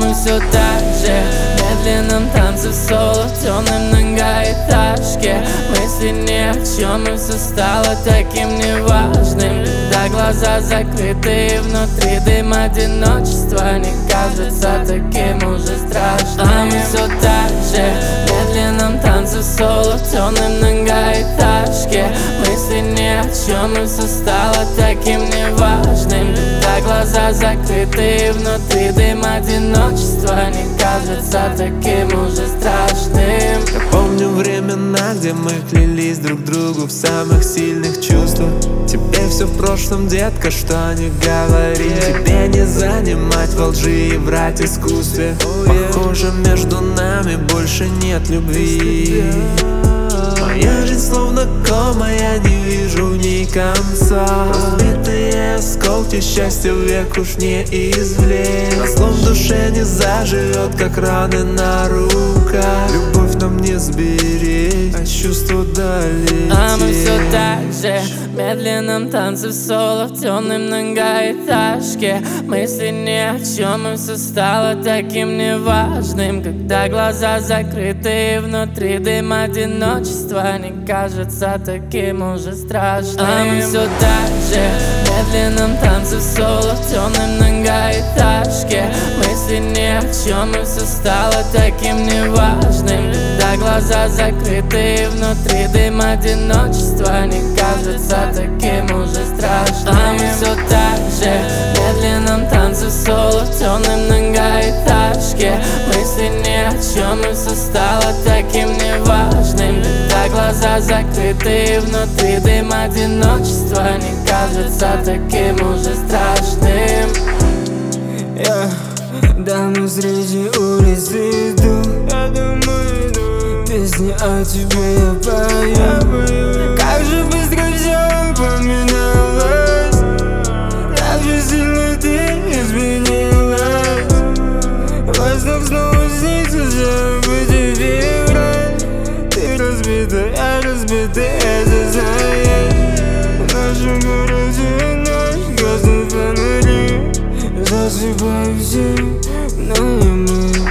мы все так же в медленном танце в соло, в темной многоэтажке. Мысли ни о чем, и все стало таким неважным. Когда глаза закрыты и внутри дым одиночества не кажется таким уже страшным. А мы все так же в медленном танце в соло, в темной многоэтажке. Мысли ни о чем, и все стало таким неважным. Когда глаза закрыты и внутри дым одиночества не кажется таким уже страшным. Я помню времена, где мы клялись друг другу в самых сильных чувствах. Тебе все в прошлом, детка, что не говори. Тебе не занимать во лжи и врать искусстве. Похоже, между нами больше нет любви. Моя жизнь словно кома, я не вижу в ней конца. Разбитые осколки, счастья век уж не извлечь. Разлом в душе не заживет, как раны на руках. Любовь нам не сберечь, а чувство долететь. А мы все так же в медленном танце в соло, в темной многоэтажке. Мысли ни о чем, и все стало таким неважным. Когда глаза закрыты и внутри дым одиночества не кажется таким уже страшным. А мы все так же в медленном танце в соло, в темной многоэтажке. Мысли ни о чем, и все стало таким неважным. Когда глаза закрыты и внутри дым одиночества не кажется таким уже страшным. А мы все так же в медленном танце в соло, в темной многоэтажке. Мысли ни о чем, и все стало таким неважным. Когда глаза закрыты и внутри дым одиночества не кажется таким уже страшным. Давно среди улиц иду, песни о тебе я пою. Как же быстро все поменялось, как же сильно ты изменилась. Воздух снова снится, забыть играть. Ты разбита, я это знаешь. В нашем городе ночь, гаснут фонари. Засыпаю все, но не мы.